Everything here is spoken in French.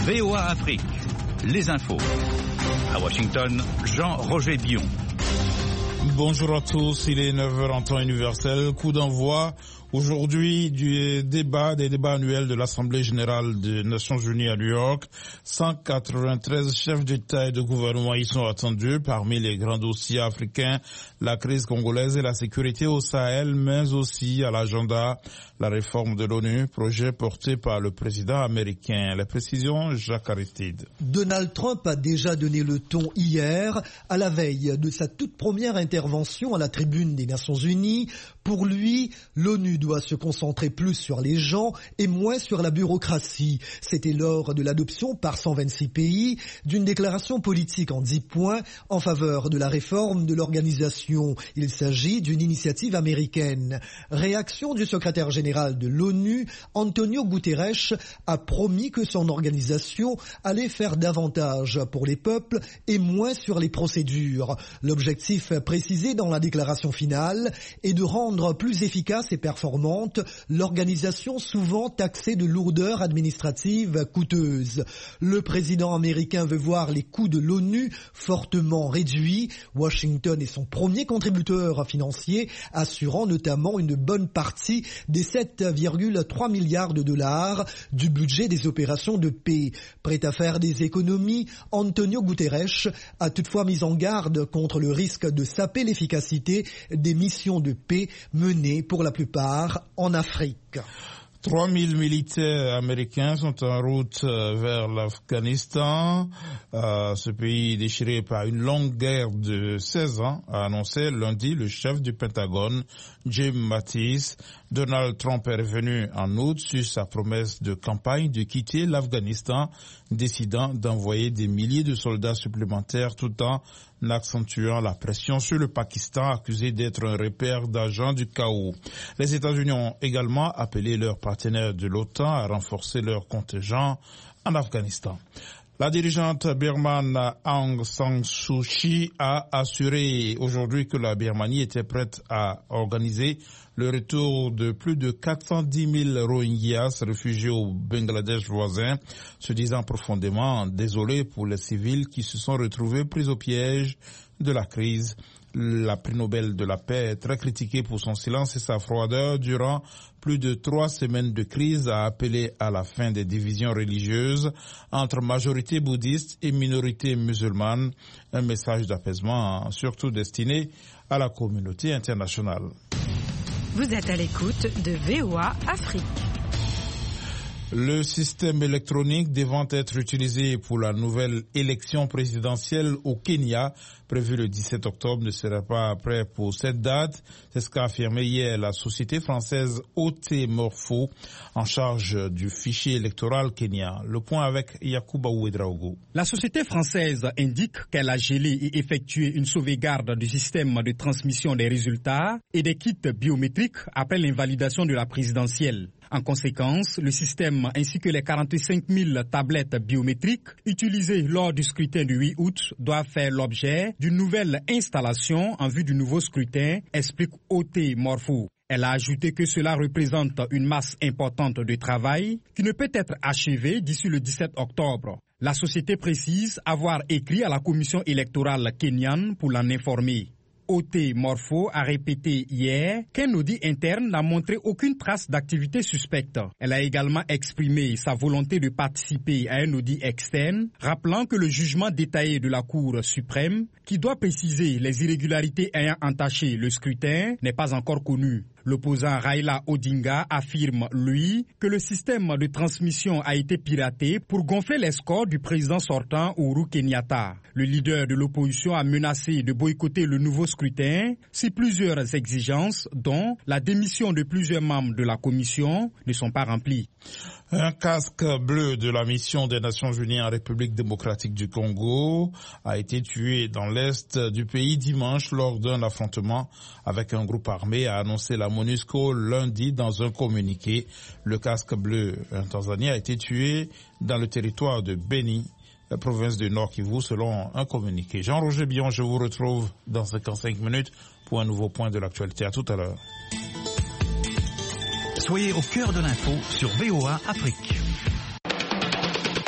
VOA Afrique, les infos. À Washington, Jean-Roger Bion. Bonjour à tous, il est 9h en temps universel. Coup d'envoi aujourd'hui des débats annuels de l'Assemblée générale des Nations unies à New York. 193 chefs d'État et de gouvernement y sont attendus. Parmi les grands dossiers africains, la crise congolaise et la sécurité au Sahel, mais aussi à l'agenda la réforme de l'ONU, projet porté par le président américain. Les précisions, Jacques Aristide. Donald Trump a déjà donné le ton hier, à la veille de sa toute première intervention à la tribune des Nations Unies. Pour lui, l'ONU doit se concentrer plus sur les gens et moins sur la bureaucratie. C'était lors de l'adoption par 126 pays d'une déclaration politique en 10 points en faveur de la réforme de l'organisation. Il s'agit d'une initiative américaine. Réaction du secrétaire général de l'ONU, Antonio Guterres, a promis que son organisation allait faire davantage pour les peuples et moins sur les procédures. L'objectif précisé dans la déclaration finale est de rendre plus efficace et performante l'organisation souvent taxée de lourdeurs administratives coûteuses. Le président américain veut voir les coûts de l'ONU fortement réduits. Washington est son premier contributeur financier, assurant notamment une bonne partie des 7,3 milliards de dollars du budget des opérations de paix. Prêt à faire des économies, Antonio Guterres a toutefois mis en garde contre le risque de saper l'efficacité des missions de paix menées pour la plupart en Afrique. 3000 militaires américains sont en route vers l'Afghanistan. Ce pays déchiré par une longue guerre de 16 ans, a annoncé lundi le chef du Pentagone, Jim Mattis. Donald Trump est revenu en août sur sa promesse de campagne de quitter l'Afghanistan, décidant d'envoyer des milliers de soldats supplémentaires tout en accentuant la pression sur le Pakistan, accusé d'être un repère d'agents du chaos. Les États-Unis ont également appelé leurs partenaires de l'OTAN à renforcer leur contingent en Afghanistan. La dirigeante birmane Aung San Suu Kyi a assuré aujourd'hui que la Birmanie était prête à organiser le retour de plus de 410 000 Rohingyas réfugiés au Bangladesh voisin, se disant profondément désolé pour les civils qui se sont retrouvés pris au piège de la crise. La prix Nobel de la paix est très critiquée pour son silence et sa froideur durant plus de 3 semaines de crise, a appelé à la fin des divisions religieuses entre majorité bouddhiste et minorité musulmane, un message d'apaisement surtout destiné à la communauté internationale. Vous êtes à l'écoute de VOA Afrique. Le système électronique devant être utilisé pour la nouvelle élection présidentielle au Kenya, prévue le 17 octobre, ne sera pas prêt pour cette date. C'est ce qu'a affirmé hier la société française OT Morpho, en charge du fichier électoral kenyan. Le point avec Yacouba Ouedraogo. La société française indique qu'elle a gelé et effectué une sauvegarde du système de transmission des résultats et des kits biométriques après l'invalidation de la présidentielle. En conséquence, le système ainsi que les 45 000 tablettes biométriques utilisées lors du scrutin du 8 août doivent faire l'objet d'une nouvelle installation en vue du nouveau scrutin, explique OT Morpho. Elle a ajouté que cela représente une masse importante de travail qui ne peut être achevée d'ici le 17 octobre. La société précise avoir écrit à la commission électorale kenyane pour l'en informer. OT Morpho a répété hier qu'un audit interne n'a montré aucune trace d'activité suspecte. Elle a également exprimé sa volonté de participer à un audit externe, rappelant que le jugement détaillé de la Cour suprême, qui doit préciser les irrégularités ayant entaché le scrutin, n'est pas encore connu. L'opposant Raila Odinga affirme, lui, que le système de transmission a été piraté pour gonfler les scores du président sortant Uhuru Kenyatta. Le leader de l'opposition a menacé de boycotter le nouveau scrutin si plusieurs exigences, dont la démission de plusieurs membres de la commission, ne sont pas remplies. Un casque bleu de la mission des Nations Unies en République démocratique du Congo a été tué dans l'est du pays dimanche lors d'un affrontement avec un groupe armé, a annoncé la MONUSCO lundi dans un communiqué. Le casque bleu, un Tanzanien, a été tué dans le territoire de Beni, la province du Nord Kivu, selon un communiqué. Jean-Roger Bion, je vous retrouve dans 55 minutes pour un nouveau point de l'actualité. À tout à l'heure. Soyez au cœur de l'info sur VOA Afrique.